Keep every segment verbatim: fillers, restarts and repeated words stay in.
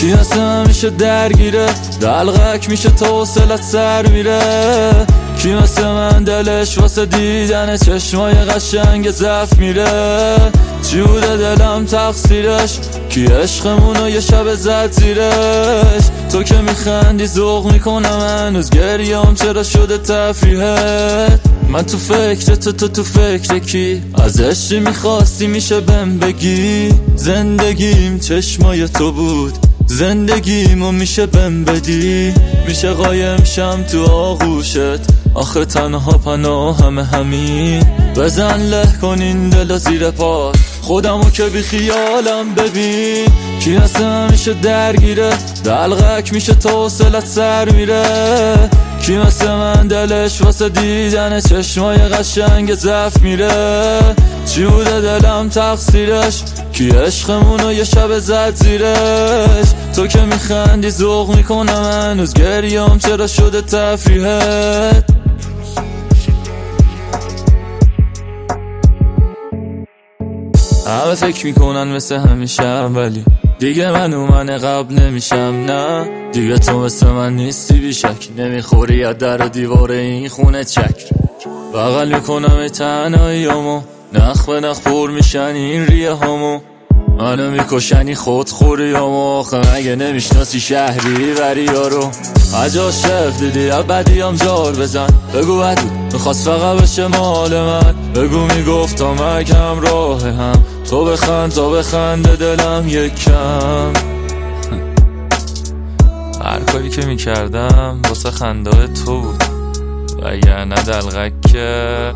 کی مثل میشه درگیره دلغک میشه تا حوصلت سر میره کی مثل من دلش واسه دیدن چشمای قشنگ زف میره چی بوده دلم تقصیرش کی عشقمونو یه شب زد زیرش تو که میخندی ذوق میکنم هنوز گریام چرا شده تفریحت من تو فکر تو تو تو فکر کی از عشقی میخواستی میشه بهم بگی زندگیم چشمای تو بود زندگیمو میشه بهم بدی میشه قایم شم تو آغوشت آخه تنها پناه همه همین بزن له کنین دل زیر پاس خودمو که بی خیالم ببین کی اصلا میشه درگیره دلغک میشه تا حوصلت سر میره کی مثل من دلش واسه دیدن چشمای قشنگ زف میره چی بوده دلم تقصیرش کی عشقمونو یه شب زد زیرش تو که میخندی ذوق میکنم هنوز گریام چرا شده تفریحت همه فکر میکنن مثل همیشه ولی دیگه من اومن قبل نمیشم نه دیگه تو مثل من نیستی بیشک نمیخوری یا در و دیوار این خونه چک بغل میکنم ای تنهاییامو نخ به نخ پر میشن این ریه همو منو میکشنی خود خوریامو آخه مگه نمیشناسی شهری وری یارو عجا شف دیدی یا بدیام جار بزن بگو بدو میخواست فقط بشه مال من بگو میگفتم اگم راه هم تو بخند تا بخنده دلم یک کم هر کاری که میکردم واسه خنده تو بود وگرنه دلغک که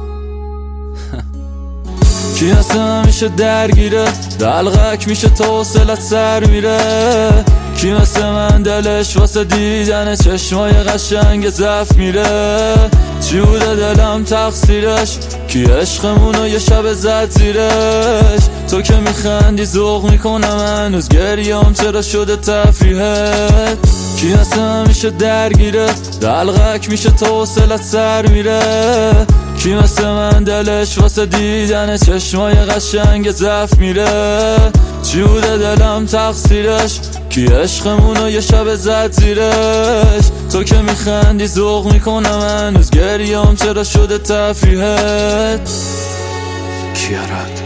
کی اصلا میشه درگیره دلغک میشه تا حوصلت سر میره کی مثل من دلش واسه دیدن چشمای قشنگ زف میره چی بوده دلم تقصیرش کی عشقمونو یه شب زد زیرش تو که میخندی ذوق میکنم هنوز گریام چرا شده تفریحت کی اصلا میشه درگیره دلغک میشه تا حوصلت سر میره کی مثل من دلش واسه دیدن چشمای قشنگ زف میره چی بوده دلم تقصیرش کی عشقمونو یه شب زد زیرش تو که میخندی ذوق میکنم هنوز گریام چرا شده تفریحت کیارات